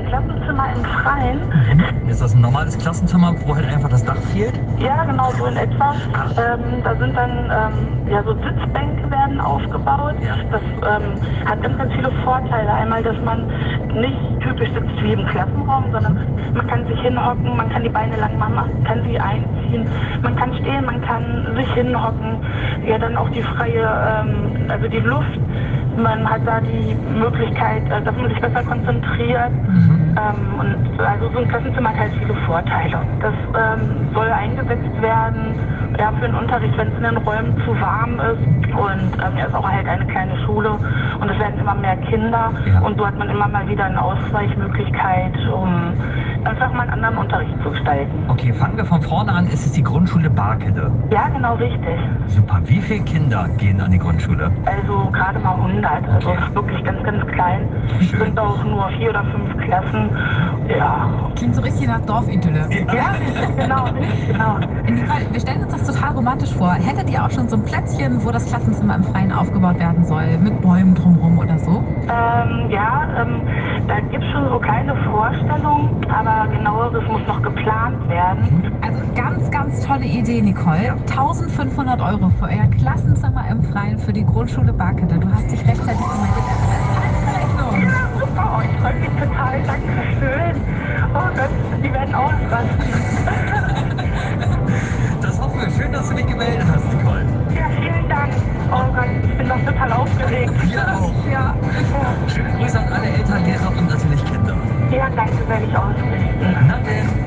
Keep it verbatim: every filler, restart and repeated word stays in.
Klassenzimmer im Freien. Ist das ein normales Klassenzimmer, wo halt einfach das Dach fehlt? Ja, genau, so in etwa. Ähm, da sind dann ähm, ja, so Sitzbänke werden aufgebaut. Ja. Das ähm, hat ganz, ganz viele Vorteile. Einmal, dass man nicht typisch sitzt wie im Klassenraum, sondern man kann sich hinhocken, man kann die Beine lang machen, man kann sie einziehen, man kann stehen, man kann sich hinhocken. Ja, dann auch die freie, ähm, also die Luft. Man hat da die Möglichkeit, äh, dass man sich besser konzentriert. Mhm. Ähm, und also so ein Klassenzimmer hat halt viele Vorteile. Das ähm, soll eingesetzt werden, ja, für den Unterricht, wenn es in den Räumen zu warm ist. Und ähm, ja, ist auch halt eine kleine Schule und es werden immer mehr Kinder. Ja. Und so hat man immer mal wieder eine Ausweichmöglichkeit, um einfach mal einen anderen Unterricht zu gestalten. Okay, fangen wir von vorne an. Ist es die Grundschule Barkede? Ja, genau richtig. Super. Wie viele Kinder gehen an die Grundschule? Also gerade mal hundert. Also Okay. es ist wirklich ganz, ganz klein. Es Schön. sind auch nur vier oder fünf Klassen. Ja. Klingt so richtig nach Dorfidylle. Ja, genau, genau. Nicole, wir stellen uns das total romantisch vor. Hättet ihr auch schon so ein Plätzchen, wo das Klassenzimmer im Freien aufgebaut werden soll, mit Bäumen drumherum oder so? Ähm, ja, ähm, da gibt es schon so kleine Vorstellungen, aber genaueres muss noch geplant werden. Also ganz, ganz tolle Idee, Nicole. eintausendfünfhundert Euro für euer Klassenzimmer im Freien für die Grundschule Barkede. Du hast dich rechtzeitig gemeldet. Rechnung. Ja, super, oh, ich freue mich total, dankeschön. Oh Gott, die werden ausrasten. Das hoffen wir. Schön, dass du dich gemeldet hast, Nicole. Ja, vielen Dank. Oh Gott, ich bin noch total aufgeregt. Wir auch. Ja, Schöne Grüße an alle Eltern, Lehrer und natürlich Kinder. ja danke, werde ich ausrichten. Na denn.